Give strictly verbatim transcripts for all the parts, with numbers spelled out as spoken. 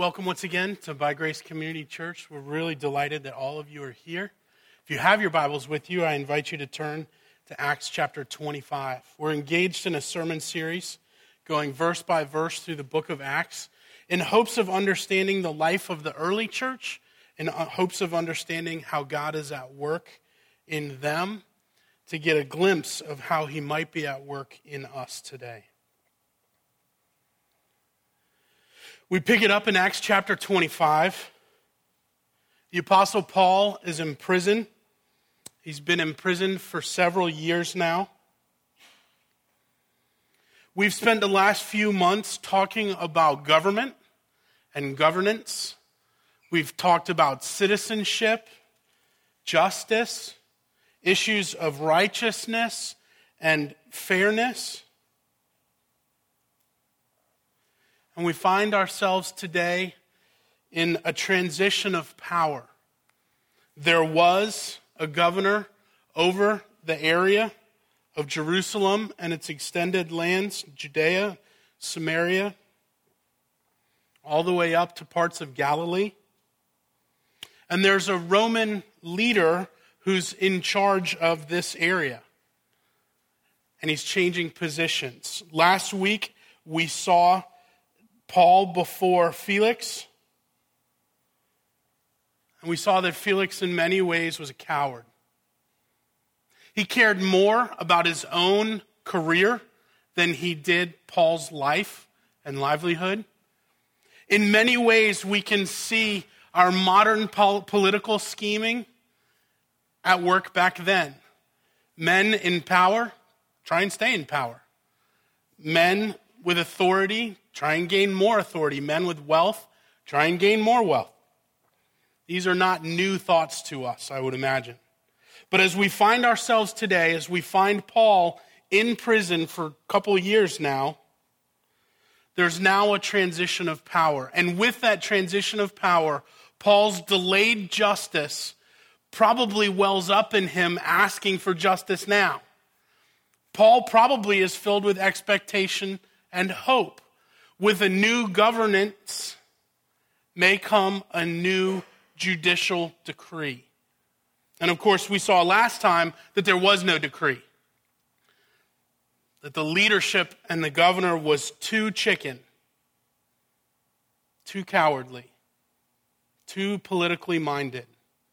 Welcome once again to By Grace Community Church. We're really delighted that all of you are here. If you have your Bibles with you, I invite you to turn to Acts chapter twenty-five. We're engaged in a sermon series going verse by verse through the book of Acts in hopes of understanding the life of the early church, in hopes of understanding how God is at work in them, to get a glimpse of how he might be at work in us today. We pick it up in Acts chapter twenty-five. The Apostle Paul is in prison. He's been in prison for several years now. We've spent the last few months talking about government and governance. We've talked about citizenship, justice, issues of righteousness and fairness. And we find ourselves today in a transition of power. There was a governor over the area of Jerusalem and its extended lands, Judea, Samaria, all the way up to parts of Galilee. And there's a Roman leader who's in charge of this area. And he's changing positions. Last week, we saw Paul before Felix. And we saw that Felix in many ways was a coward. He cared more about his own career than he did Paul's life and livelihood. In many ways, we can see our modern pol- political scheming at work back then. Men in power try and stay in power. Men with authority try and gain more authority. Men with wealth try and gain more wealth. These are not new thoughts to us, I would imagine. But as we find ourselves today, as we find Paul in prison for a couple of years now, there's now a transition of power. And with that transition of power, Paul's delayed justice probably wells up in him asking for justice now. Paul probably is filled with expectation and hope. With a new governance may come a new judicial decree. And of course, we saw last time that there was no decree. That the leadership and the governor was too chicken, too cowardly, too politically minded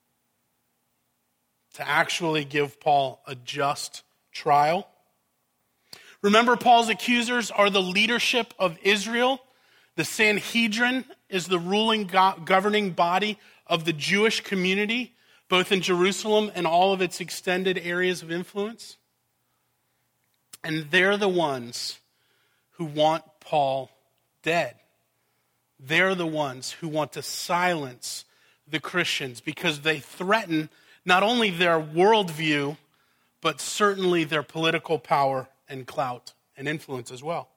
to actually give Paul a just trial. Remember, Paul's accusers are the leadership of Israel. The Sanhedrin is the ruling go- governing body of the Jewish community, both in Jerusalem and all of its extended areas of influence. And they're the ones who want Paul dead. They're the ones who want to silence the Christians because they threaten not only their worldview, but certainly their political power and clout and influence as well.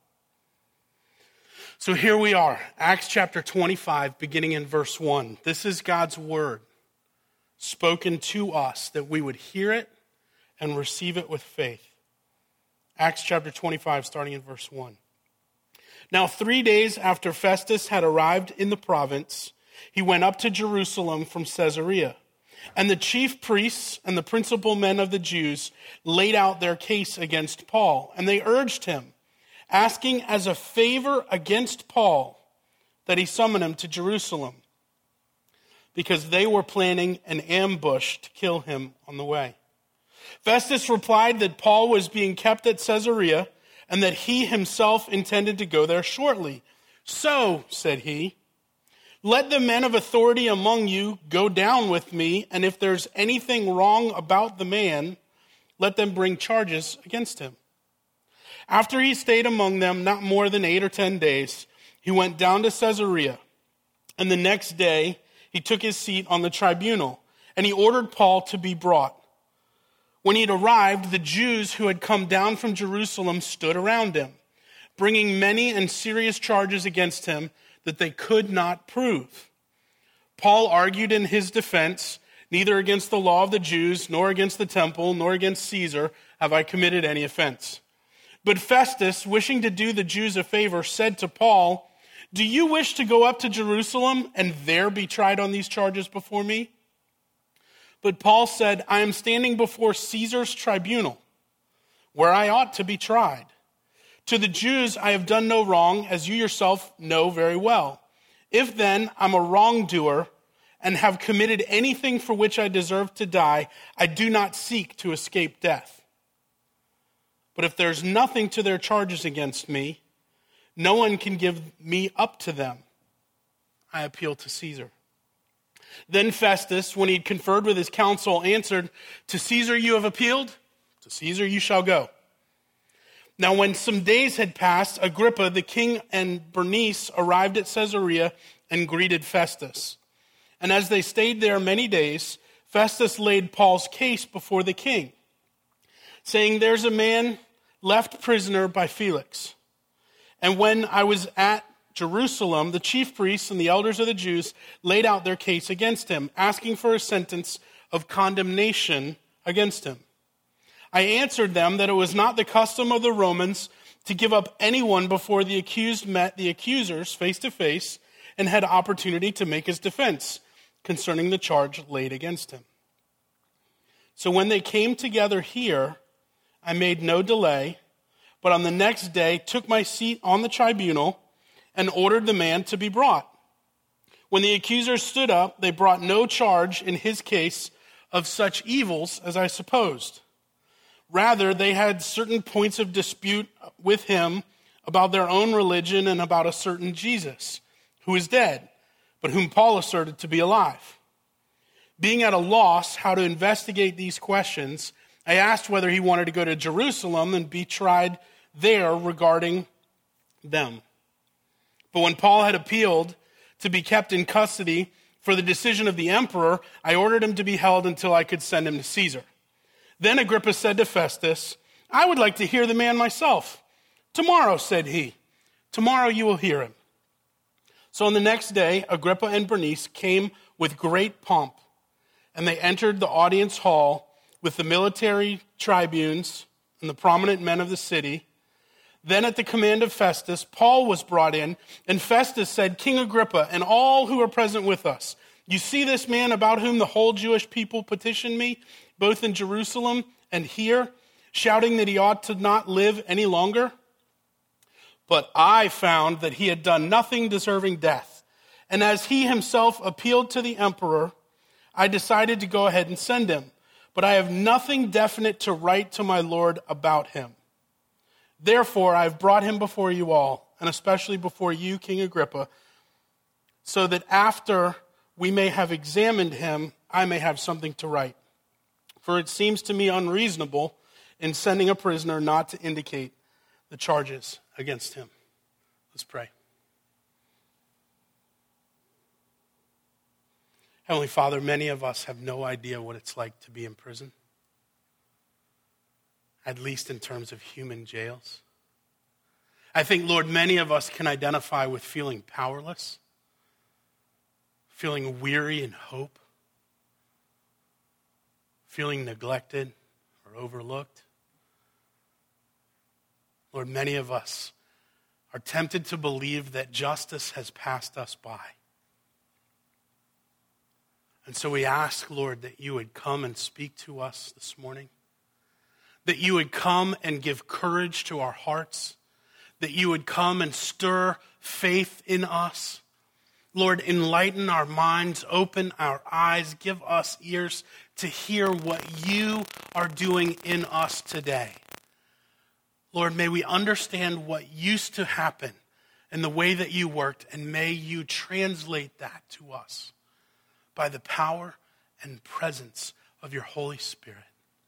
So here we are, Acts chapter twenty-five, beginning in verse one. This is God's word spoken to us that we would hear it and receive it with faith. Acts chapter twenty-five, starting in verse one. Now three days after Festus had arrived in the province, he went up to Jerusalem from Caesarea. And the chief priests and the principal men of the Jews laid out their case against Paul. And they urged him, asking as a favor against Paul that he summon him to Jerusalem, because they were planning an ambush to kill him on the way. Festus replied that Paul was being kept at Caesarea and that he himself intended to go there shortly. So, said he, let the men of authority among you go down with me, and if there's anything wrong about the man, let them bring charges against him. After he stayed among them not more than eight or ten days, he went down to Caesarea, and the next day he took his seat on the tribunal, and he ordered Paul to be brought. When he had arrived, the Jews who had come down from Jerusalem stood around him, bringing many and serious charges against him that they could not prove. Paul argued in his defense, neither against the law of the Jews, nor against the temple, nor against Caesar have I committed any offense. But Festus, wishing to do the Jews a favor, said to Paul, Do you wish to go up to Jerusalem and there be tried on these charges before me?" But Paul said, "I am standing before Caesar's tribunal, where I ought to be tried. To the Jews I have done no wrong, as you yourself know very well. If then I'm a wrongdoer and have committed anything for which I deserve to die, I do not seek to escape death. But if there's nothing to their charges against me, no one can give me up to them. I appeal to Caesar." Then Festus, when he had conferred with his council, answered, "To Caesar you have appealed, to Caesar you shall go." Now when some days had passed, Agrippa the king and Bernice arrived at Caesarea and greeted Festus. And as they stayed there many days, Festus laid Paul's case before the king, saying, "There's a man left prisoner by Felix. And when I was at Jerusalem, the chief priests and the elders of the Jews laid out their case against him, asking for a sentence of condemnation against him. I answered them that it was not the custom of the Romans to give up anyone before the accused met the accusers face to face and had opportunity to make his defense concerning the charge laid against him. So when they came together here, I made no delay, but on the next day took my seat on the tribunal and ordered the man to be brought. When the accusers stood up, they brought no charge in his case of such evils as I supposed. Rather, they had certain points of dispute with him about their own religion and about a certain Jesus, who is dead, but whom Paul asserted to be alive. Being at a loss how to investigate these questions, I asked whether he wanted to go to Jerusalem and be tried there regarding them. But when Paul had appealed to be kept in custody for the decision of the emperor, I ordered him to be held until I could send him to Caesar. Then Agrippa said to Festus, "I would like to hear the man myself." "Tomorrow," said he. "Tomorrow you will hear him." So on the next day, Agrippa and Bernice came with great pomp, and they entered the audience hall with the military tribunes and the prominent men of the city. Then at the command of Festus, Paul was brought in, and Festus said, "King Agrippa, and all who are present with us, you see this man about whom the whole Jewish people petitioned me, both in Jerusalem and here, shouting that he ought to not live any longer? But I found that he had done nothing deserving death. And as he himself appealed to the emperor, I decided to go ahead and send him. But I have nothing definite to write to my Lord about him. Therefore, I have brought him before you all, and especially before you, King Agrippa, so that after we may have examined him, I may have something to write. For it seems to me unreasonable in sending a prisoner not to indicate the charges against him." Let's pray. Heavenly Father, many of us have no idea what it's like to be in prison, at least in terms of human jails. I think, Lord, many of us can identify with feeling powerless, feeling weary in hope, feeling neglected or overlooked. Lord, many of us are tempted to believe that justice has passed us by. And so we ask, Lord, that you would come and speak to us this morning, that you would come and give courage to our hearts, that you would come and stir faith in us. Lord, enlighten our minds, open our eyes, give us ears to hear what you are doing in us today. Lord, may we understand what used to happen and the way that you worked, and may you translate that to us by the power and presence of your Holy Spirit.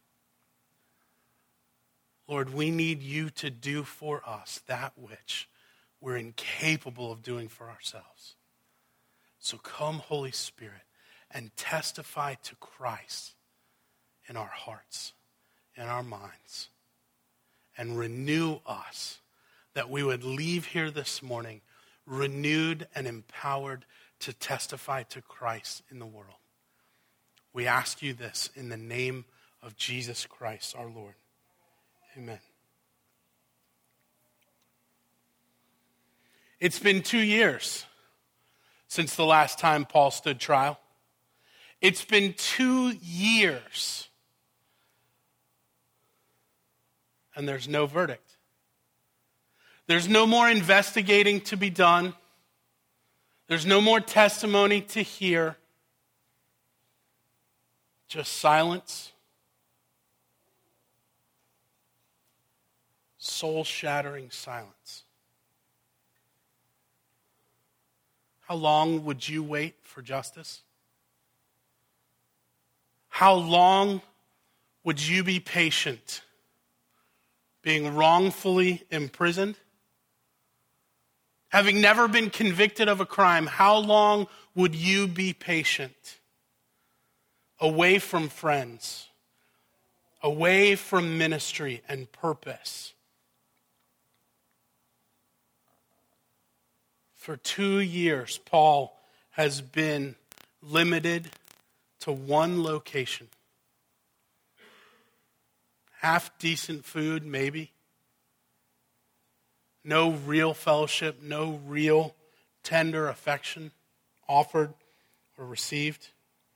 Lord, we need you to do for us that which we're incapable of doing for ourselves. So come, Holy Spirit, and testify to Christ in our hearts, in our minds, and renew us, that we would leave here this morning renewed and empowered to testify to Christ in the world. We ask you this in the name of Jesus Christ, our Lord. Amen. It's been two years since the last time Paul stood trial. It's been two years. And there's no verdict. There's no more investigating to be done. There's no more testimony to hear. Just silence. Soul-shattering silence. How long would you wait for justice? How long would you be patient being wrongfully imprisoned? Having never been convicted of a crime, how long would you be patient? Away from friends, away from ministry and purpose. For two years, Paul has been limited to one location. Half decent food, maybe. No real fellowship, no real tender affection offered or received.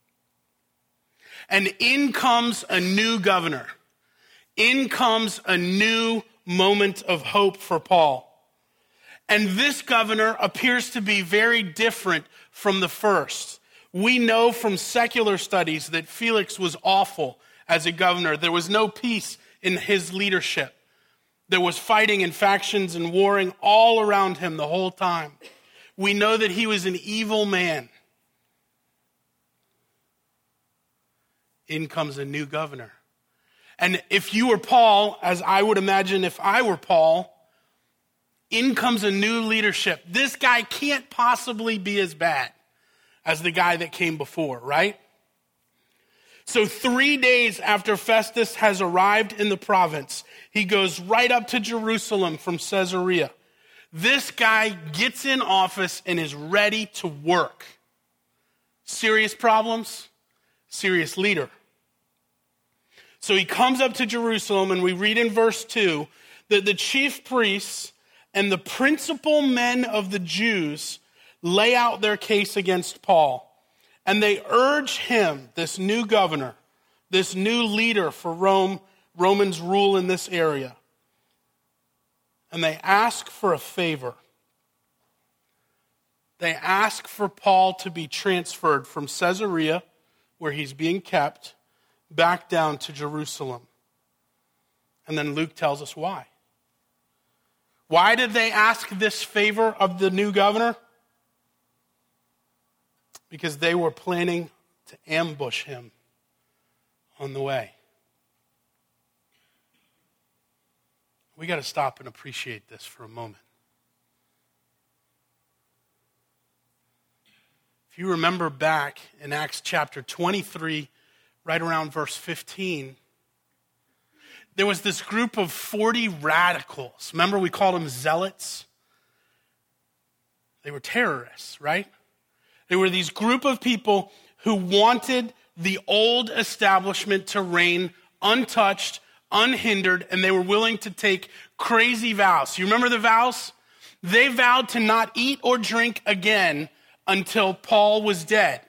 And in comes a new governor. In comes a new moment of hope for Paul. And this governor appears to be very different from the first. We know from secular studies that Felix was awful as a governor. There was no peace in his leadership. There was fighting and factions and warring all around him the whole time. We know that he was an evil man. In comes a new governor. And if you were Paul, as I would imagine if I were Paul, in comes a new leadership. This guy can't possibly be as bad as the guy that came before, right? So three days after Festus has arrived in the province, he goes right up to Jerusalem from Caesarea. This guy gets in office and is ready to work. Serious problems, serious leader. So he comes up to Jerusalem, and we read in verse two that the chief priests and the principal men of the Jews lay out their case against Paul. And they urge him, this new governor, this new leader for Rome, Romans rule in this area. And they ask for a favor. They ask for Paul to be transferred from Caesarea, where he's being kept, back down to Jerusalem. And then Luke tells us why. Why did they ask this favor of the new governor? Because they were planning to ambush him on the way. We got to stop and appreciate this for a moment. If you remember back in Acts chapter twenty-three, right around verse fifteen, there was this group of forty radicals. Remember, we called them zealots? They were terrorists, right? They were these group of people who wanted the old establishment to reign untouched, unhindered, and they were willing to take crazy vows. You remember the vows? They vowed to not eat or drink again until Paul was dead.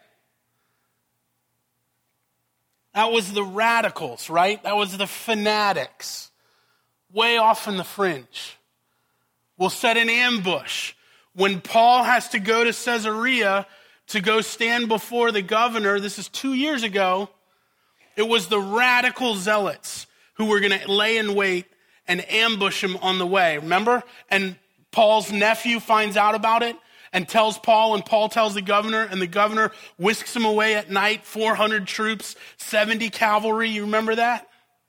That was the radicals, right? That was the fanatics, way off in the fringe. We'll set an ambush. When Paul has to go to Caesarea to go stand before the governor, this is two years ago, it was the radical zealots who were going to lay in wait and ambush him on the way. Remember? And Paul's nephew finds out about it and tells Paul, and Paul tells the governor, and the governor whisks him away at night, four hundred troops, seventy cavalry. You remember that?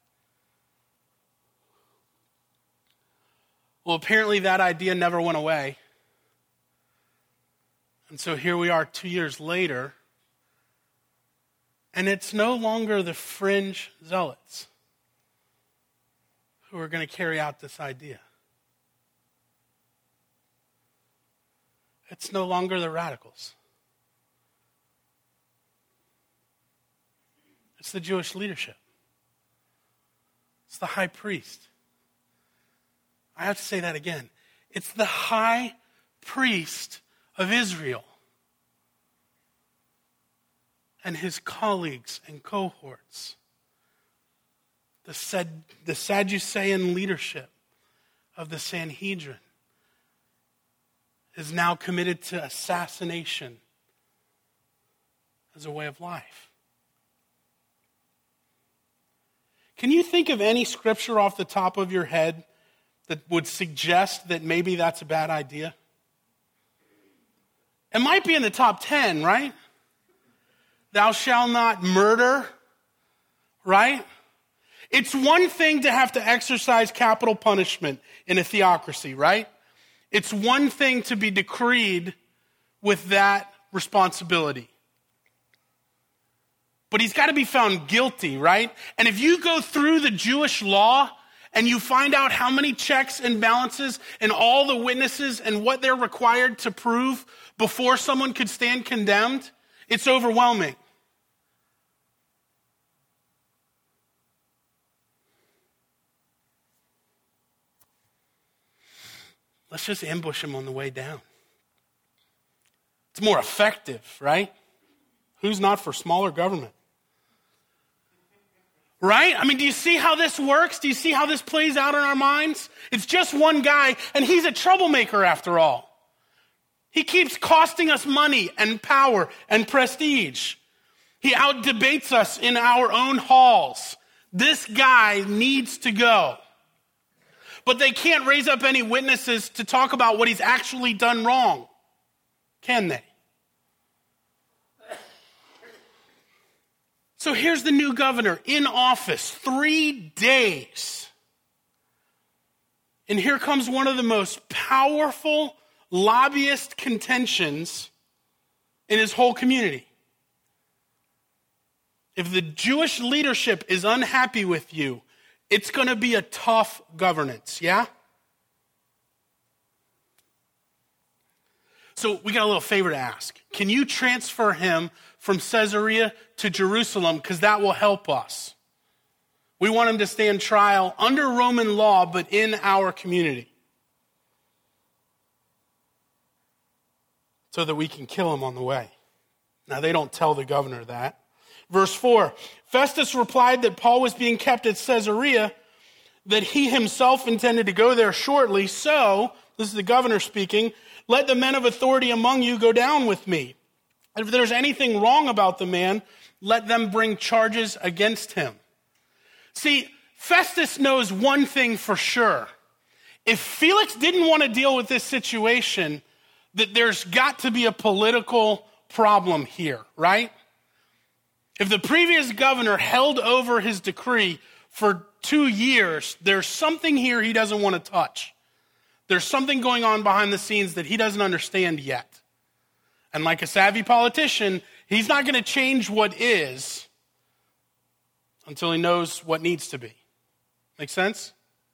Well, apparently that idea never went away. And so here we are two years later, and it's no longer the fringe zealots who are going to carry out this idea. It's no longer the radicals. It's the Jewish leadership. It's the high priest. I have to say that again. It's the high priest of Israel and his colleagues and cohorts. The, Sad- the Sadducean leadership of the Sanhedrin is now committed to assassination as a way of life. Can you think of any scripture off the top of your head that would suggest that maybe that's a bad idea? It might be in the top ten, right? Thou shalt not murder, right? It's one thing to have to exercise capital punishment in a theocracy, right? It's one thing to be decreed with that responsibility. But he's got to be found guilty, right? And if you go through the Jewish law and you find out how many checks and balances and all the witnesses and what they're required to prove before someone could stand condemned, it's overwhelming. Let's just ambush him on the way down. It's more effective, right? Who's not for smaller government? Right? I mean, do you see how this works? Do you see how this plays out in our minds? It's just one guy, and he's a troublemaker after all. He keeps costing us money and power and prestige. He out-debates us in our own halls. This guy needs to go. But they can't raise up any witnesses to talk about what he's actually done wrong, can they? So here's the new governor in office, three days. And here comes one of the most powerful lobbyist contentions in his whole community. If the Jewish leadership is unhappy with you, it's going to be a tough governance, yeah? So we got a little favor to ask. Can you transfer him from Caesarea to Jerusalem? Because that will help us. We want him to stand trial under Roman law, but in our community, so that we can kill him on the way. Now, they don't tell the governor that. Verse four, Festus replied that Paul was being kept at Caesarea, that he himself intended to go there shortly. So, this is the governor speaking, let the men of authority among you go down with me. And if there's anything wrong about the man, let them bring charges against him. See, Festus knows one thing for sure. If Felix didn't want to deal with this situation, that there's got to be a political problem here, right? If the previous governor held over his decree for two years, there's something here he doesn't want to touch. There's something going on behind the scenes that he doesn't understand yet. And like a savvy politician, he's not going to change what is until he knows what needs to be. Make sense?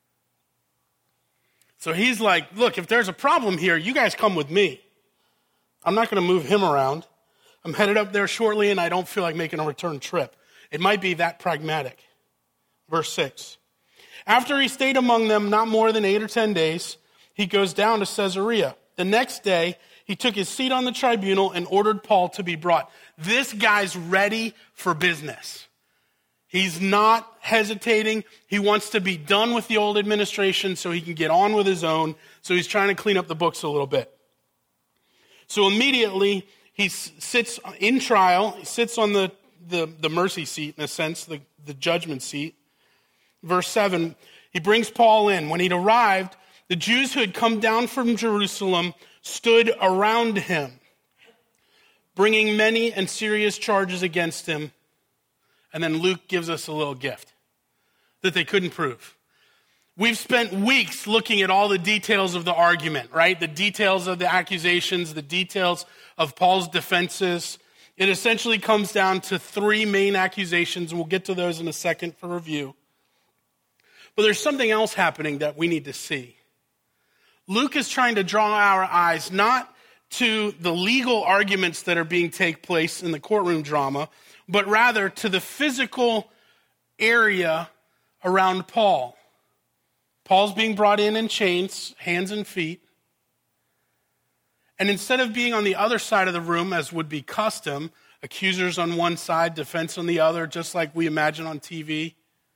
So he's like, look, if there's a problem here, you guys come with me. I'm not going to move him around. I'm headed up there shortly, and I don't feel like making a return trip. It might be that pragmatic. Verse six. After he stayed among them not more than eight or ten days, he goes down to Caesarea. The next day, he took his seat on the tribunal and ordered Paul to be brought. This guy's ready for business. He's not hesitating. He wants to be done with the old administration so he can get on with his own. So he's trying to clean up the books a little bit. So immediately, he sits in trial. He sits on the, the, the mercy seat, in a sense, the, the judgment seat. Verse seven, he brings Paul in. When he'd arrived, the Jews who had come down from Jerusalem stood around him, bringing many and serious charges against him. And then Luke gives us a little gift that they couldn't prove. We've spent weeks looking at all the details of the argument, right? The details of the accusations, the details of Paul's defenses. It essentially comes down to three main accusations, and we'll get to those in a second for review. But there's something else happening that we need to see. Luke is trying to draw our eyes not to the legal arguments that are being take place in the courtroom drama, but rather to the physical area around Paul. Paul's being brought in in chains, hands and feet. And instead of being on the other side of the room, as would be custom, accusers on one side, defense on the other, just like we imagine on T V,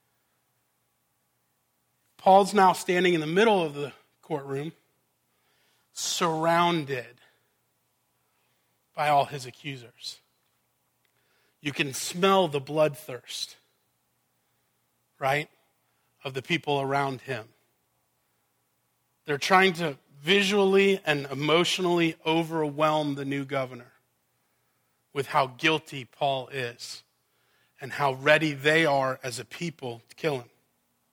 Paul's now standing in the middle of the courtroom, surrounded by all his accusers. You can smell the bloodthirst, right, of the people around him. They're trying to visually and emotionally overwhelm the new governor with how guilty Paul is and how ready they are as a people to kill him.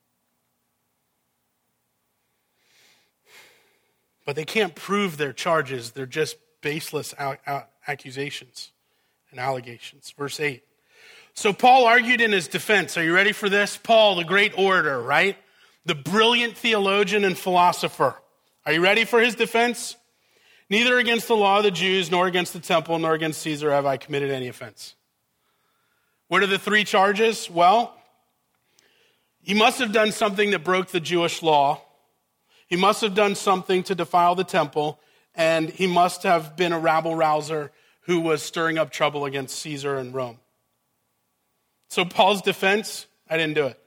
But they can't prove their charges. They're just baseless accusations and allegations. Verse eight. So Paul argued in his defense. Are you ready for this? Paul, the great orator, right? The brilliant theologian and philosopher. Are you ready for his defense? Neither against the law of the Jews, nor against the temple, nor against Caesar have I committed any offense. What are the three charges? Well, he must have done something that broke the Jewish law. He must have done something to defile the temple, and he must have been a rabble-rouser who was stirring up trouble against Caesar and Rome. So Paul's defense, I didn't do it.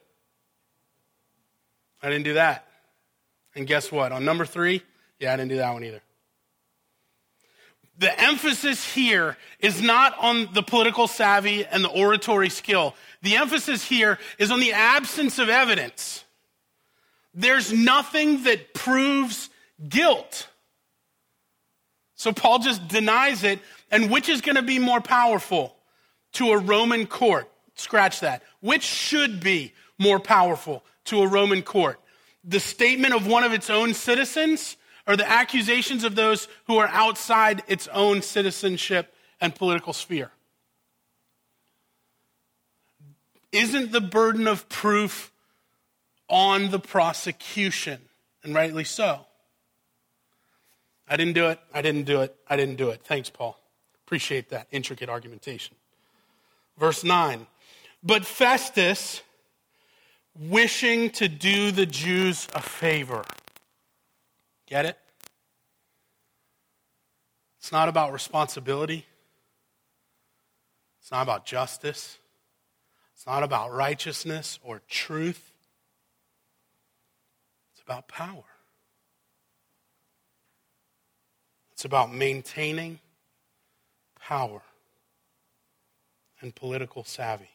I didn't do that. And guess what? On number three, yeah, I didn't do that one either. The emphasis here is not on the political savvy and the oratory skill. The emphasis here is on the absence of evidence. There's nothing that proves guilt. So Paul just denies it. And which is going to be more powerful to a Roman court? Scratch that. Which should be more powerful to a Roman court? The statement of one of its own citizens or the accusations of those who are outside its own citizenship and political sphere? Isn't the burden of proof on the prosecution? And rightly so. I didn't do it. I didn't do it. I didn't do it. Thanks, Paul. Appreciate that intricate argumentation. Verse nine. But Festus, wishing to do the Jews a favor. Get it? It's not about responsibility. It's not about justice. It's not about righteousness or truth. It's about power. It's about maintaining power and political savvy.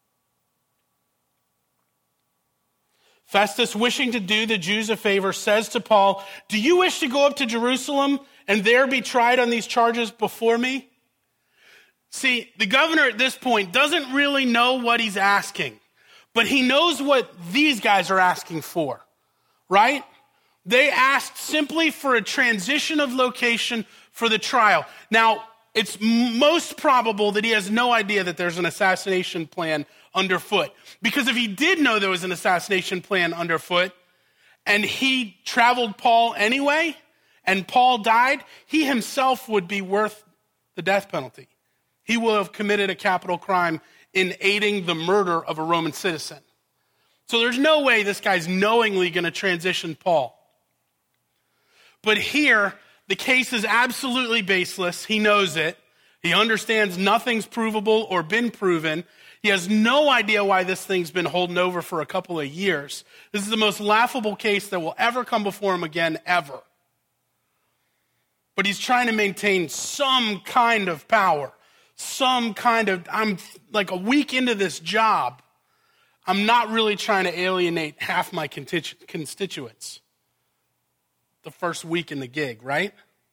Festus, wishing to do the Jews a favor, says to Paul, "Do you wish to go up to Jerusalem and there be tried on these charges before me?" See, the governor at this point doesn't really know what he's asking, but he knows what these guys are asking for, right? They asked simply for a transition of location for the trial. Now, it's most probable that he has no idea that there's an assassination plan underfoot. Because if he did know there was an assassination plan underfoot, and he traveled Paul anyway, and Paul died, he himself would be worth the death penalty. He will have committed a capital crime in aiding the murder of a Roman citizen. So there's no way this guy's knowingly going to transition Paul. But here, the case is absolutely baseless. He knows it. He understands nothing's provable or been proven. He has no idea why this thing's been holding over for a couple of years. This is the most laughable case that will ever come before him again, ever. But he's trying to maintain some kind of power, some kind of, I'm like a week into this job. I'm not really trying to alienate half my constituents the first week in the gig, right?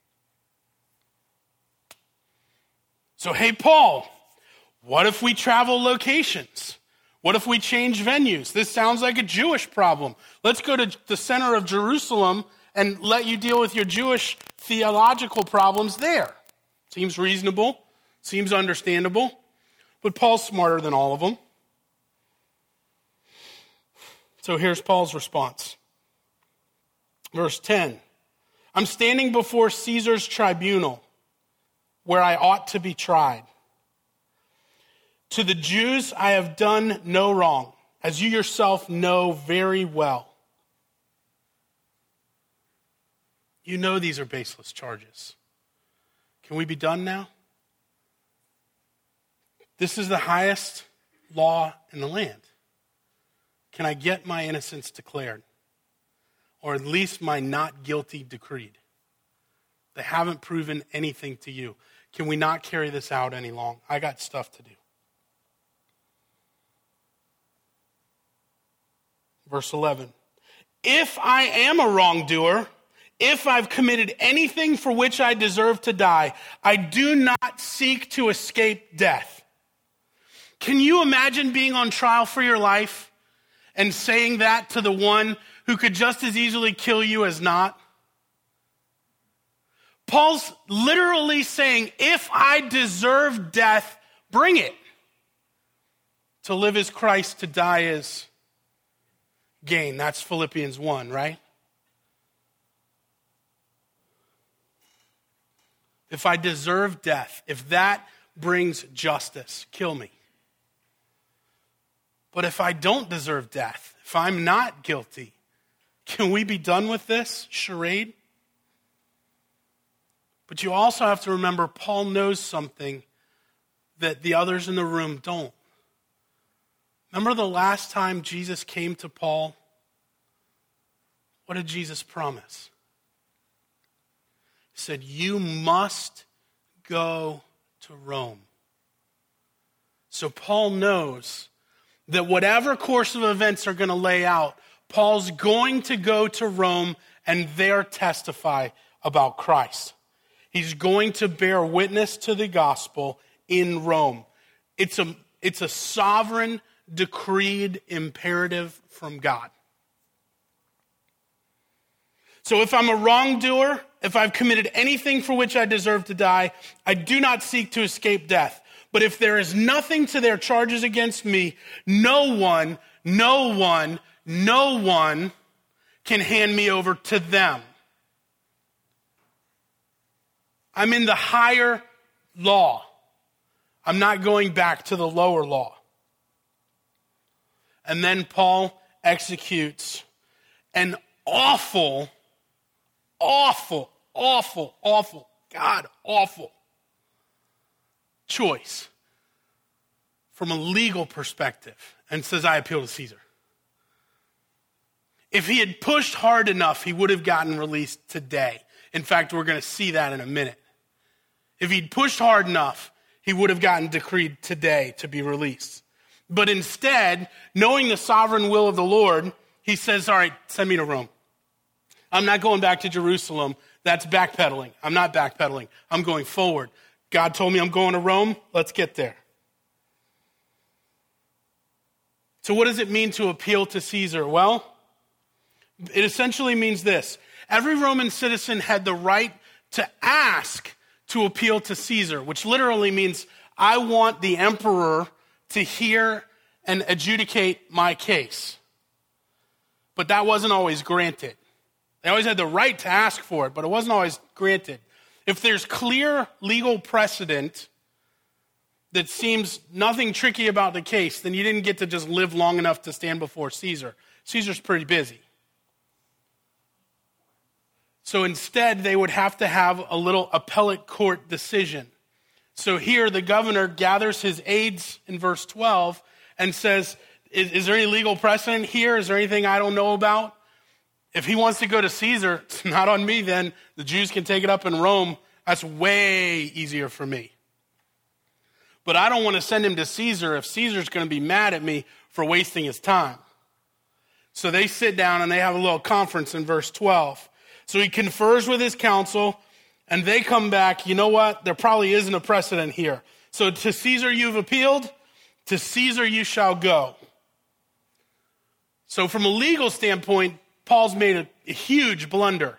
So, hey, Paul, what if we travel locations? What if we change venues? This sounds like a Jewish problem. Let's go to the center of Jerusalem and let you deal with your Jewish theological problems there. Seems reasonable, seems understandable, but Paul's smarter than all of them. So here's Paul's response. Verse ten, I'm standing before Caesar's tribunal where I ought to be tried. To the Jews I have done no wrong, as you yourself know very well. You know these are baseless charges. Can we be done now? This is the highest law in the land. Can I get my innocence declared? Or at least my not guilty decreed? They haven't proven anything to you. Can we not carry this out any longer? I got stuff to do. Verse eleven. If I am a wrongdoer, if I've committed anything for which I deserve to die, I do not seek to escape death. Can you imagine being on trial for your life and saying that to the one who could just as easily kill you as not? Paul's literally saying, if I deserve death, bring it. To live is Christ, to die is gain. That's Philippians one, right? If I deserve death, if that brings justice, kill me. But if I don't deserve death, if I'm not guilty, can we be done with this charade? But you also have to remember, Paul knows something that the others in the room don't. Remember the last time Jesus came to Paul? What did Jesus promise? He said, you must go to Rome. So Paul knows that whatever course of events are going to lay out, Paul's going to go to Rome and there testify about Christ. He's going to bear witness to the gospel in Rome. It's a, it's a sovereign, decreed imperative from God. So if I'm a wrongdoer, if I've committed anything for which I deserve to die, I do not seek to escape death. But if there is nothing to their charges against me, no one, no one, no one can hand me over to them. I'm in the higher law. I'm not going back to the lower law. And then Paul executes an awful, awful, awful, awful, God, awful choice from a legal perspective and says, I appeal to Caesar. If he had pushed hard enough, he would have gotten released today. In fact, we're going to see that in a minute. If he'd pushed hard enough, he would have gotten decreed today to be released. But instead, knowing the sovereign will of the Lord, he says, all right, send me to Rome. I'm not going back to Jerusalem. That's backpedaling. I'm not backpedaling. I'm going forward. God told me I'm going to Rome. Let's get there. So what does it mean to appeal to Caesar? Well, it essentially means this. Every Roman citizen had the right to ask to appeal to Caesar, which literally means I want the emperor to hear and adjudicate my case. But that wasn't always granted. They always had the right to ask for it, but it wasn't always granted. If there's clear legal precedent that seems nothing tricky about the case, then you didn't get to just live long enough to stand before Caesar. Caesar's pretty busy. So instead, they would have to have a little appellate court decision. So here, the governor gathers his aides in verse twelve and says, is, is there any legal precedent here? Is there anything I don't know about? If he wants to go to Caesar, it's not on me then. The Jews can take it up in Rome. That's way easier for me. But I don't want to send him to Caesar if Caesar's going to be mad at me for wasting his time. So they sit down and they have a little conference in verse twelve. So he confers with his council, and they come back, you know what? There probably isn't a precedent here. So to Caesar you've appealed, to Caesar you shall go. So from a legal standpoint, Paul's made a, a huge blunder.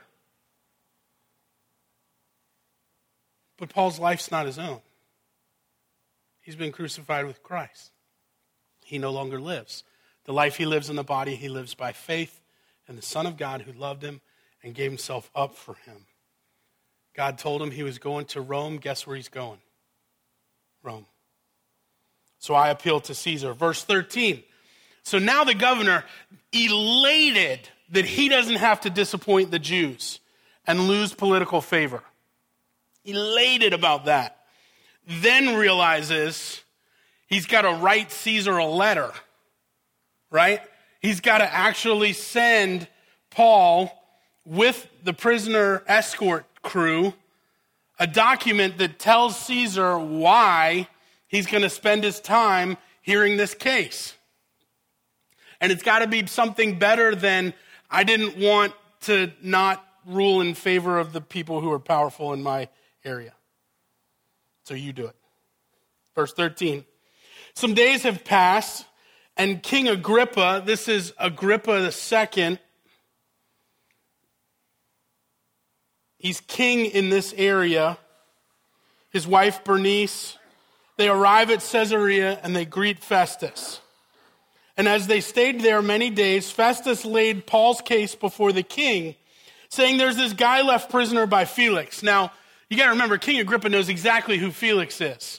But Paul's life's not his own. He's been crucified with Christ. He no longer lives. The life he lives in the body, he lives by faith in the Son of God who loved him and gave himself up for him. God told him he was going to Rome. Guess where he's going? Rome. So I appeal to Caesar. Verse thirteen. So now the governor, elated that he doesn't have to disappoint the Jews and lose political favor. elated about that. Then realizes he's got to write Caesar a letter, right? He's got to actually send Paul with the prisoner escort crew a document that tells Caesar why he's going to spend his time hearing this case. And it's got to be something better than, I didn't want to not rule in favor of the people who are powerful in my area. So you do it. Verse thirteen. Some days have passed, and King Agrippa, this is Agrippa the Second, he's king in this area. His wife Bernice, they arrive at Caesarea and they greet Festus. And as they stayed there many days, Festus laid Paul's case before the king, saying there's this guy left prisoner by Felix. Now, you got to remember, King Agrippa knows exactly who Felix is.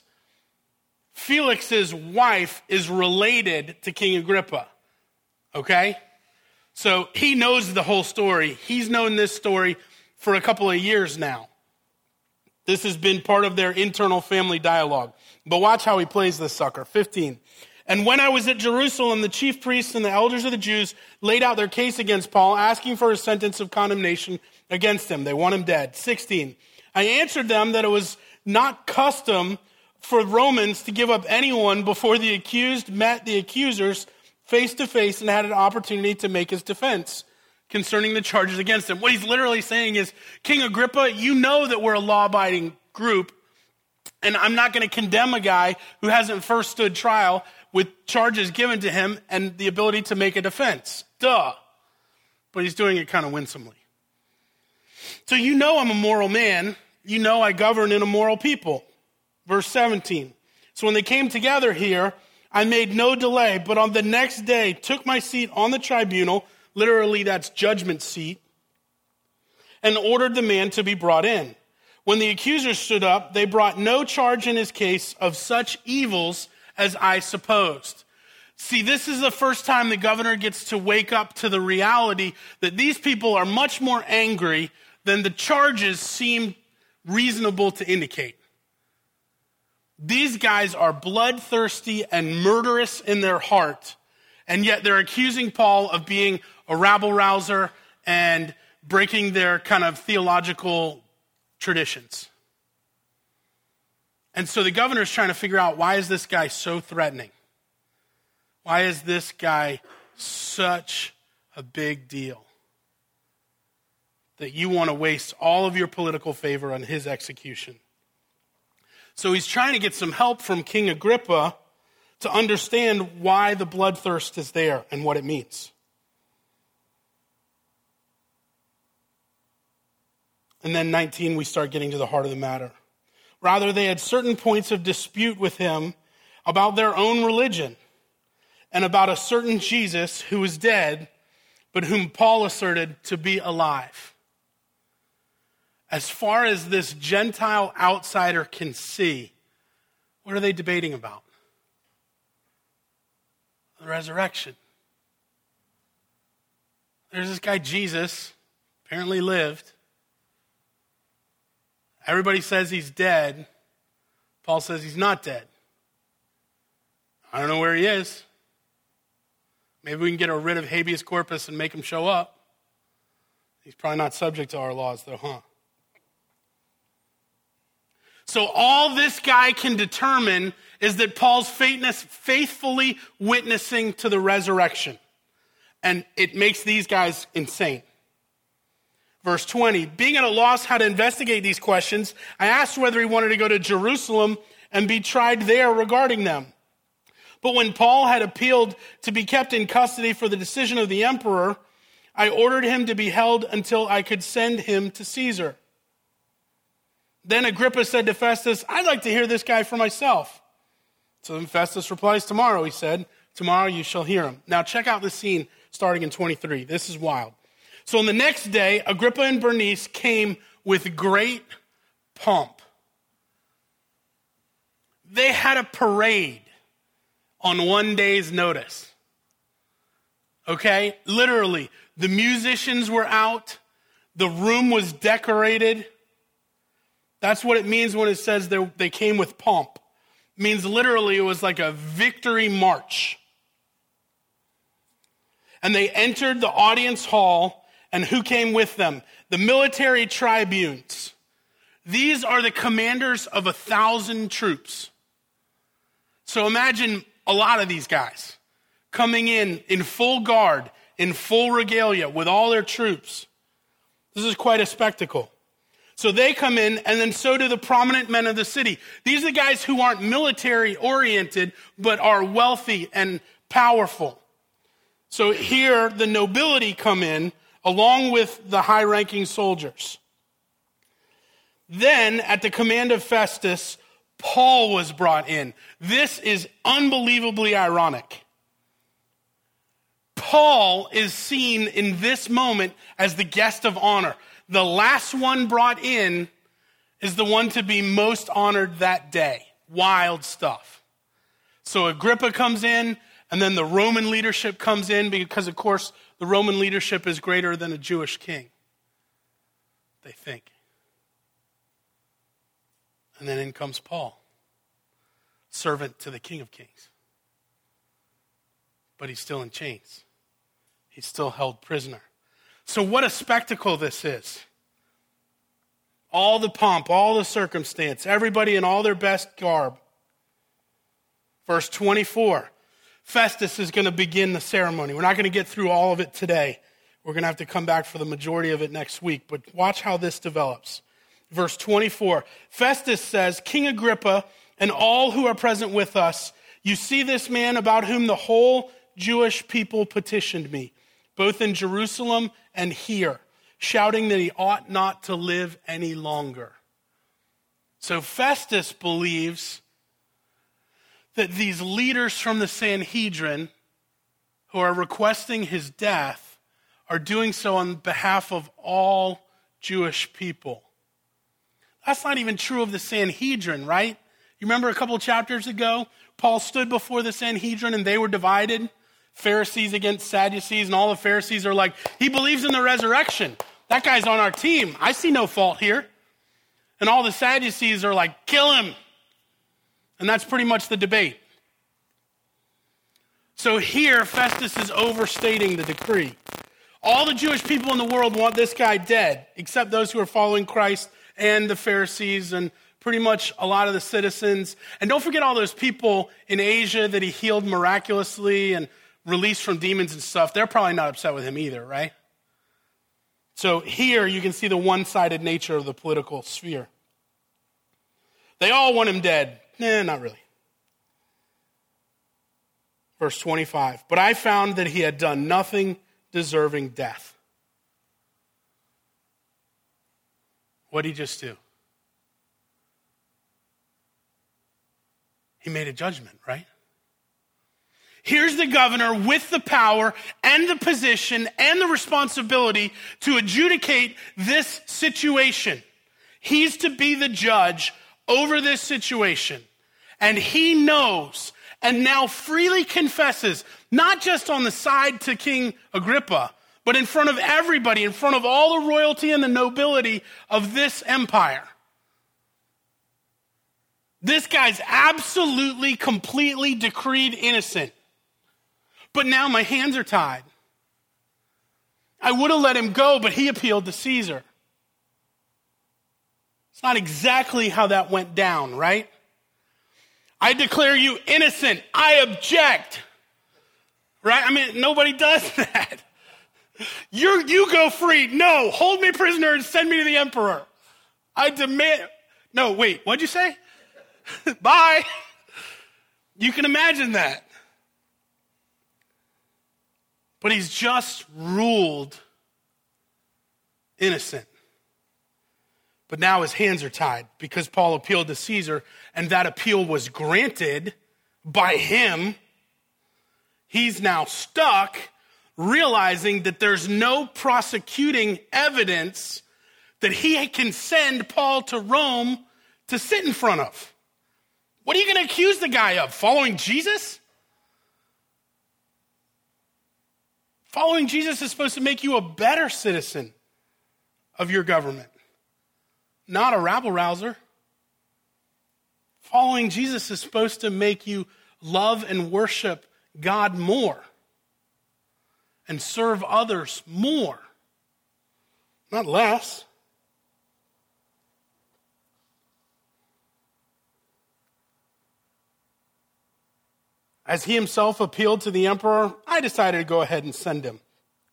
Felix's wife is related to King Agrippa, okay? So he knows the whole story. He's known this story for a couple of years now. This has been part of their internal family dialogue. But watch how he plays this sucker. fifteen. And when I was at Jerusalem, the chief priests and the elders of the Jews laid out their case against Paul, asking for a sentence of condemnation against him. They want him dead. sixteen. I answered them that it was not custom for Romans to give up anyone before the accused met the accusers face to face and had an opportunity to make his defense concerning the charges against him. What he's literally saying is, King Agrippa, you know that we're a law-abiding group, and I'm not going to condemn a guy who hasn't first stood trial with charges given to him and the ability to make a defense. Duh. But he's doing it kind of winsomely. So you know I'm a moral man. You know I govern in a moral people. Verse seventeen. So when they came together here, I made no delay, but on the next day took my seat on the tribunal, literally that's judgment seat, and ordered the man to be brought in. When the accusers stood up, they brought no charge in his case of such evils as I supposed. See, this is the first time the governor gets to wake up to the reality that these people are much more angry than the charges seem reasonable to indicate. These guys are bloodthirsty and murderous in their heart, and yet they're accusing Paul of being a rabble-rouser and breaking their kind of theological traditions. And so the governor's trying to figure out, why is this guy so threatening? Why is this guy such a big deal that you want to waste all of your political favor on his execution? So he's trying to get some help from King Agrippa to understand why the bloodthirst is there and what it means. And then nineteen, we start getting to the heart of the matter. Rather, they had certain points of dispute with him about their own religion and about a certain Jesus who was dead, but whom Paul asserted to be alive. As far as this Gentile outsider can see, what are they debating about? The resurrection. There's this guy Jesus, apparently lived. Everybody says he's dead. Paul says he's not dead. I don't know where he is. Maybe we can get a writ of habeas corpus and make him show up. He's probably not subject to our laws though, huh? So all this guy can determine is that Paul's faithfully witnessing to the resurrection. And it makes these guys insane. Verse twenty, being at a loss how to investigate these questions, I asked whether he wanted to go to Jerusalem and be tried there regarding them. But when Paul had appealed to be kept in custody for the decision of the emperor, I ordered him to be held until I could send him to Caesar. Then Agrippa said to Festus, I'd like to hear this guy for myself. So then Festus replies, tomorrow, he said, tomorrow you shall hear him. Now check out the scene starting in twenty-three. This is wild. So on the next day, Agrippa and Bernice came with great pomp. They had a parade on one day's notice. Okay? Literally, the musicians were out. The room was decorated. That's what it means when it says they, they came with pomp. It means literally it was like a victory march. And they entered the audience hall, and who came with them? The military tribunes. These are the commanders of a thousand troops. So imagine a lot of these guys coming in in full guard, in full regalia with all their troops. This is quite a spectacle. So they come in, and then so do the prominent men of the city. These are the guys who aren't military oriented, but are wealthy and powerful. So here the nobility come in along with the high-ranking soldiers. Then at the command of Festus, Paul was brought in. This is unbelievably ironic. Paul is seen in this moment as the guest of honor. The last one brought in is the one to be most honored that day. Wild stuff. So Agrippa comes in, and then the Roman leadership comes in because, of course, the Roman leadership is greater than a Jewish king. They think. And then in comes Paul, servant to the King of Kings. But he's still in chains. He's still held prisoner. So what a spectacle this is. All the pomp, all the circumstance, everybody in all their best garb. Verse twenty-four, Festus is going to begin the ceremony. We're not going to get through all of it today. We're going to have to come back for the majority of it next week. But watch how this develops. Verse twenty-four, Festus says, King Agrippa and all who are present with us, you see this man about whom the whole Jewish people petitioned me, both in Jerusalem and here, shouting that he ought not to live any longer. So Festus believes that these leaders from the Sanhedrin who are requesting his death are doing so on behalf of all Jewish people. That's not even true of the Sanhedrin, right? You remember a couple chapters ago, Paul stood before the Sanhedrin and they were divided, Pharisees against Sadducees, and all the Pharisees are like, he believes in the resurrection. That guy's on our team. I see no fault here. And all the Sadducees are like, kill him. And that's pretty much the debate. So here, Festus is overstating the decree. All the Jewish people in the world want this guy dead, except those who are following Christ and the Pharisees and pretty much a lot of the citizens. And don't forget all those people in Asia that he healed miraculously and released from demons and stuff. They're probably not upset with him either, right? So here you can see the one-sided nature of the political sphere. They all want him dead. Nah, not really. Verse twenty-five, but I found that he had done nothing deserving death. What did he just do? He made a judgment, right? Here's the governor with the power and the position and the responsibility to adjudicate this situation. He's to be the judge over this situation. And he knows and now freely confesses, not just on the side to King Agrippa, but in front of everybody, in front of all the royalty and the nobility of this empire. This guy's absolutely, completely decreed innocent. But now my hands are tied. I would have let him go, but he appealed to Caesar. It's not exactly how that went down, right? I declare you innocent. I object. Right? I mean, nobody does that. You you go free. No, hold me prisoner and send me to the emperor. I demand. No, wait, what'd you say? Bye. You can imagine that. But he's just ruled innocent. But now his hands are tied because Paul appealed to Caesar, and that appeal was granted by him. He's now stuck, realizing that there's no prosecuting evidence that he can send Paul to Rome to sit in front of. What are you going to accuse the guy of? Following Jesus? Following Jesus is supposed to make you a better citizen of your government. not a rabble-rouser. Following Jesus is supposed to make you love and worship God more and serve others more, not less. As he himself appealed to the emperor, I decided to go ahead and send him.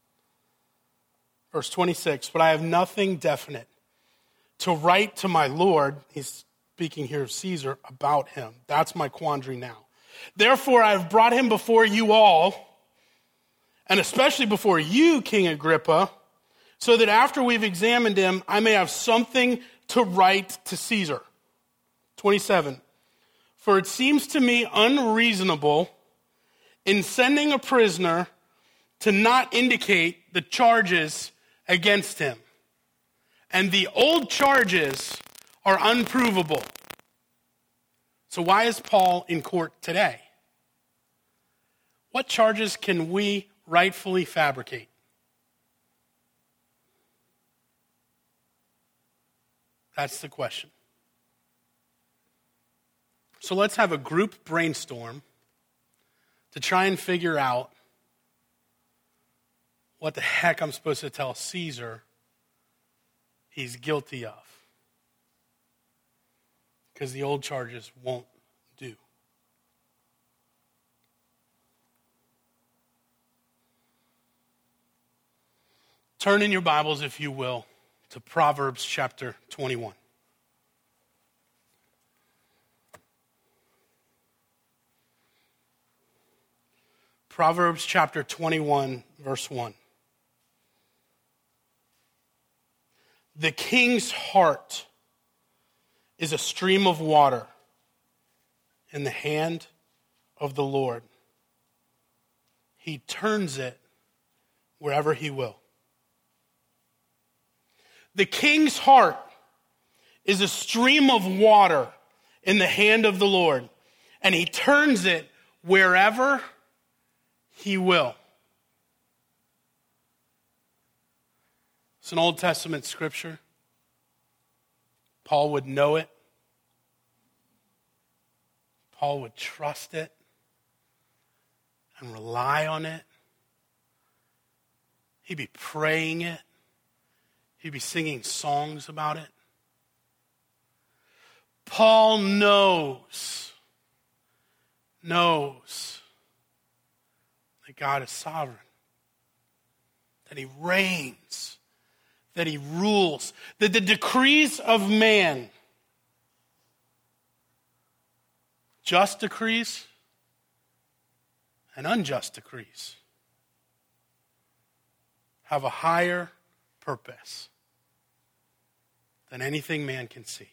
Verse twenty-six, but I have nothing definite to write to my Lord. He's speaking here of Caesar, about him. That's my quandary now. Therefore, I have brought him before you all, and especially before you, King Agrippa, so that after we've examined him, I may have something to write to Caesar. twenty-seven, for it seems to me unreasonable in sending a prisoner to not indicate the charges against him. And the old charges are unprovable. So why is Paul in court today? What charges can we rightfully fabricate? That's the question. So let's have a group brainstorm to try and figure out what the heck I'm supposed to tell Caesar he's guilty of. Because the old charges won't do. Turn in your Bibles, if you will, to Proverbs chapter twenty-one. Proverbs chapter twenty-one, verse one. The king's heart is a stream of water in the hand of the Lord. He turns it wherever he will. The king's heart is a stream of water in the hand of the Lord, and he turns it wherever he will. It's an Old Testament scripture. Paul would know it. Paul would trust it and rely on it. He'd be praying it. He'd be singing songs about it. Paul knows, knows that God is sovereign, that he reigns, that he rules, that the decrees of man, just decrees and unjust decrees, have a higher purpose than anything man can see.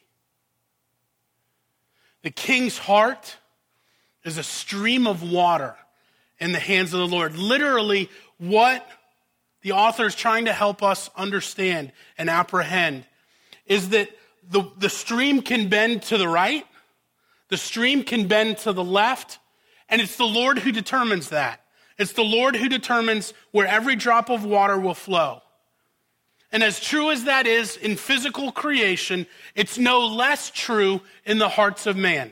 The king's heart is a stream of water in the hands of the Lord. Literally, what the author is trying to help us understand and apprehend is that the, the stream can bend to the right, the stream can bend to the left, and it's the Lord who determines that. It's the Lord who determines where every drop of water will flow. And as true as that is in physical creation, it's no less true in the hearts of man.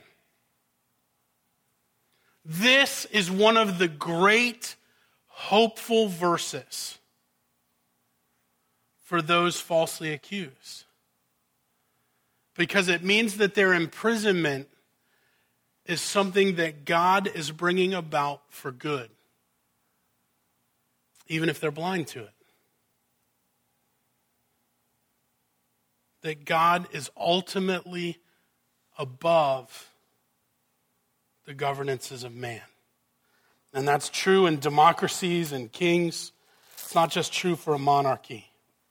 This is one of the great hopeful verses for those falsely accused. Because it means that their imprisonment is something that God is bringing about for good, even if they're blind to it. That God is ultimately above the governances of man. And that's true in democracies and kings. It's not just true for a monarchy.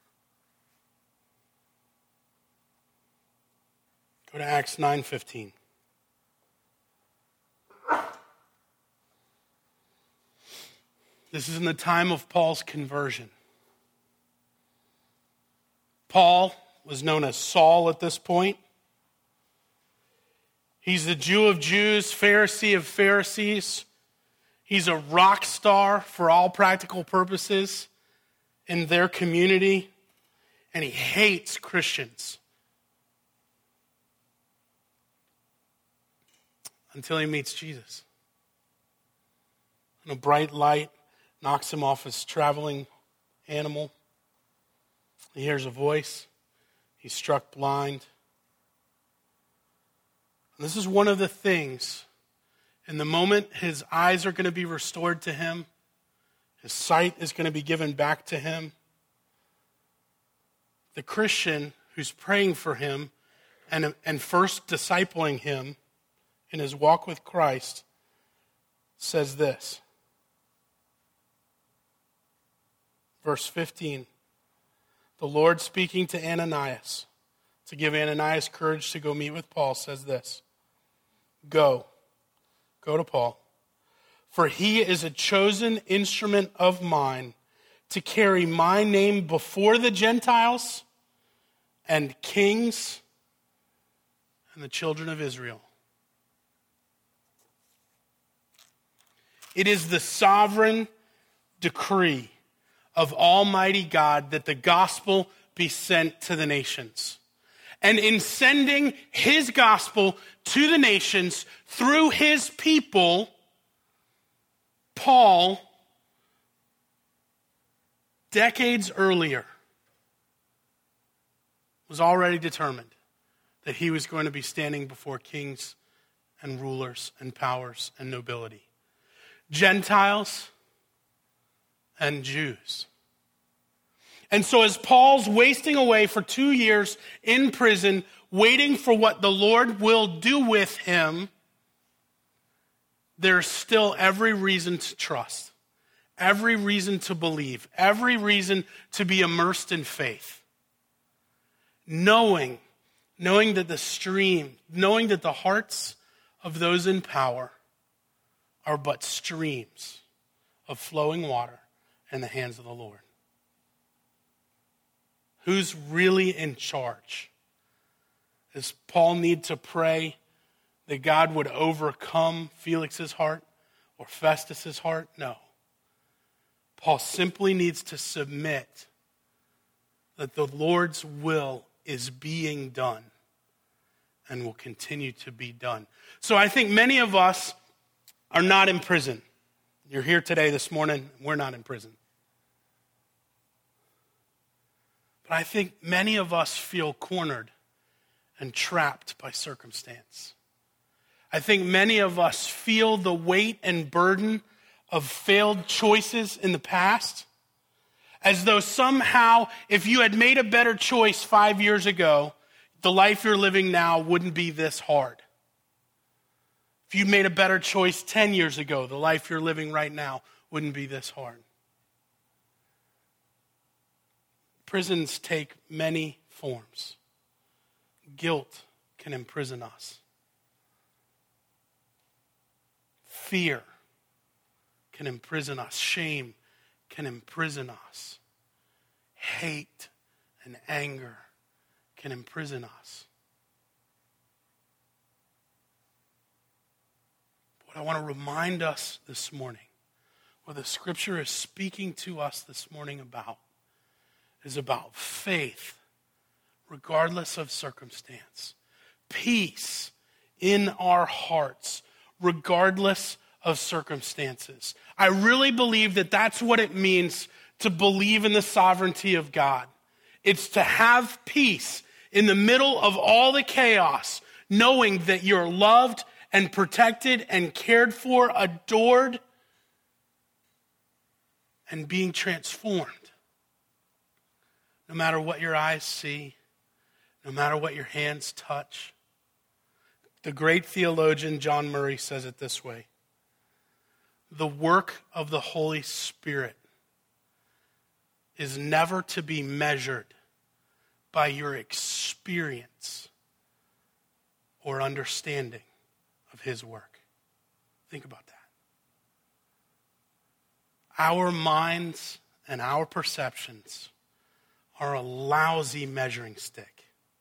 Go to Acts nine fifteen. This is in the time of Paul's conversion. Paul was known as Saul at this point. He's the Jew of Jews, Pharisee of Pharisees. He's a rock star for all practical purposes in their community, and he hates Christians until he meets Jesus. And a bright light knocks him off his traveling animal. He hears a voice. He's struck blind. And this is one of the things, in the moment his eyes are going to be restored to him, his sight is going to be given back to him, the Christian who's praying for him and, and first discipling him in his walk with Christ says this. Verse fifteen, the Lord speaking to Ananias, to give Ananias courage to go meet with Paul, says this, Go, go to Paul, for he is a chosen instrument of mine to carry my name before the Gentiles and kings and the children of Israel. It is the sovereign decree of Almighty God that the gospel be sent to the nations. And in sending his gospel to the nations through his people, Paul, decades earlier, was already determined that he was going to be standing before kings and rulers and powers and nobility, Gentiles and Jews. And so as Paul's wasting away for two years in prison, waiting for what the Lord will do with him, there's still every reason to trust, every reason to believe, every reason to be immersed in faith. Knowing, knowing that the stream, knowing that the hearts of those in power are but streams of flowing water in the hands of the Lord. Who's really in charge? Does Paul need to pray that God would overcome Felix's heart or Festus's heart? No. Paul simply needs to submit that the Lord's will is being done and will continue to be done. So I think many of us are not in prison. You're here today, this morning, we're not in prison. But I think many of us feel cornered and trapped by circumstance. I think many of us feel the weight and burden of failed choices in the past, as though somehow, if you had made a better choice five years ago, the life you're living now wouldn't be this hard. If you made a better choice ten years ago, the life you're living right now wouldn't be this hard. Prisons take many forms. Guilt can imprison us. Fear can imprison us. Shame can imprison us. Hate and anger can imprison us. What I want to remind us this morning, what the scripture is speaking to us this morning about, is about faith, regardless of circumstance. Peace in our hearts, regardless of circumstances. I really believe that that's what it means to believe in the sovereignty of God. It's to have peace in the middle of all the chaos, knowing that you're loved and protected and cared for, adored, and being transformed. No matter what your eyes see, no matter what your hands touch. The great theologian John Murray says it this way: the work of the Holy Spirit is never to be measured by your experience or understanding of his work. Think about that. Our minds and our perceptions are a lousy measuring stick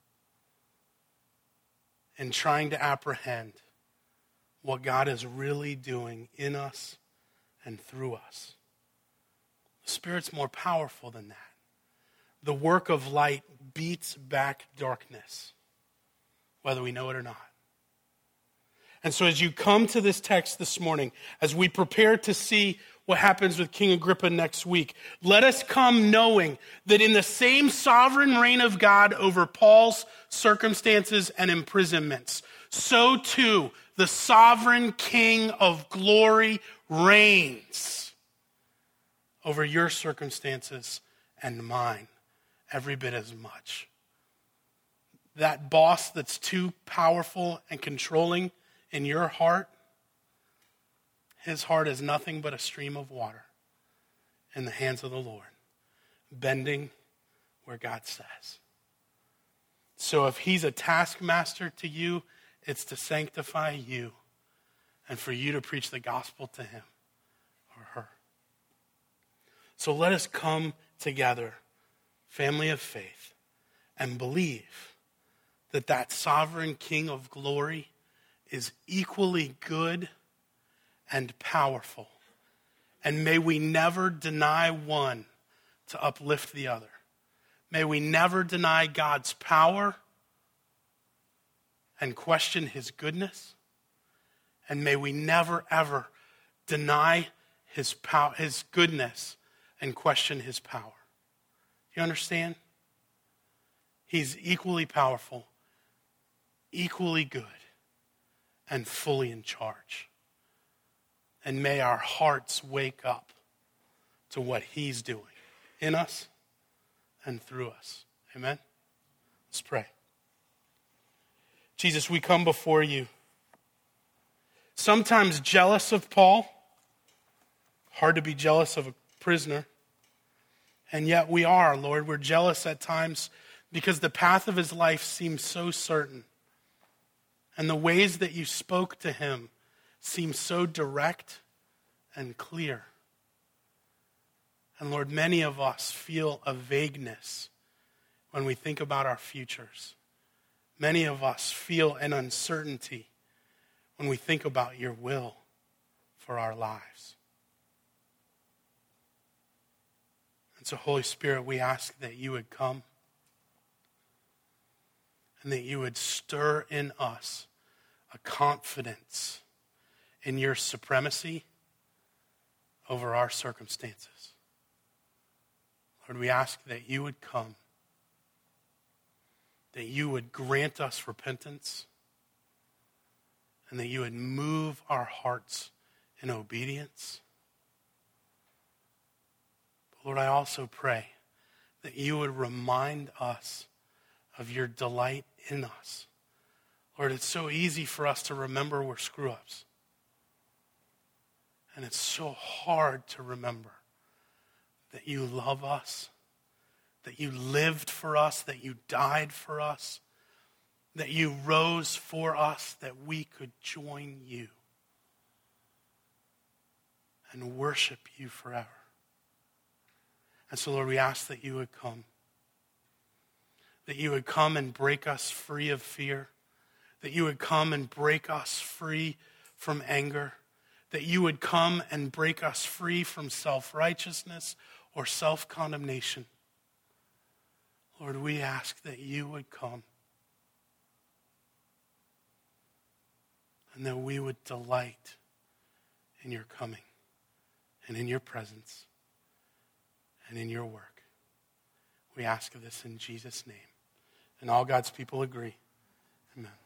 in trying to apprehend what God is really doing in us and through us. The Spirit's more powerful than that. The work of light beats back darkness, whether we know it or not. And so as you come to this text this morning, as we prepare to see what happens with King Agrippa next week, let us come knowing that in the same sovereign reign of God over Paul's circumstances and imprisonments, so too the sovereign King of glory reigns over your circumstances and mine every bit as much. That boss that's too powerful and controlling in your heart, his heart is nothing but a stream of water in the hands of the Lord, bending where God says. So if he's a taskmaster to you, it's to sanctify you and for you to preach the gospel to him or her. So let us come together, family of faith, and believe that that sovereign King of glory is equally good and powerful. And may we never deny one to uplift the other. May we never deny God's power and question his goodness. And may we never, ever deny his power, his goodness and question his power. Do you understand? He's equally powerful, equally good, and fully in charge. And may our hearts wake up to what he's doing in us and through us. Amen? Let's pray. Jesus, we come before you, sometimes jealous of Paul. Hard to be jealous of a prisoner. And yet we are, Lord. We're jealous at times because the path of his life seems so certain. And the ways that you spoke to him seem so direct and clear. And Lord, many of us feel a vagueness when we think about our futures. Many of us feel an uncertainty when we think about your will for our lives. And so, Holy Spirit, we ask that you would come and that you would stir in us a confidence in your supremacy over our circumstances. Lord, we ask that you would come, that you would grant us repentance, and that you would move our hearts in obedience. But Lord, I also pray that you would remind us of your delight in us. Lord, it's so easy for us to remember we're screw-ups. And it's so hard to remember that you love us, that you lived for us, that you died for us, that you rose for us, that we could join you and worship you forever. And so, Lord, we ask that you would come, that you would come and break us free of fear, that you would come and break us free from anger, that you would come and break us free from self-righteousness or self-condemnation. Lord, we ask that you would come and that we would delight in your coming and in your presence and in your work. We ask of this in Jesus' name. And all God's people agree. Amen.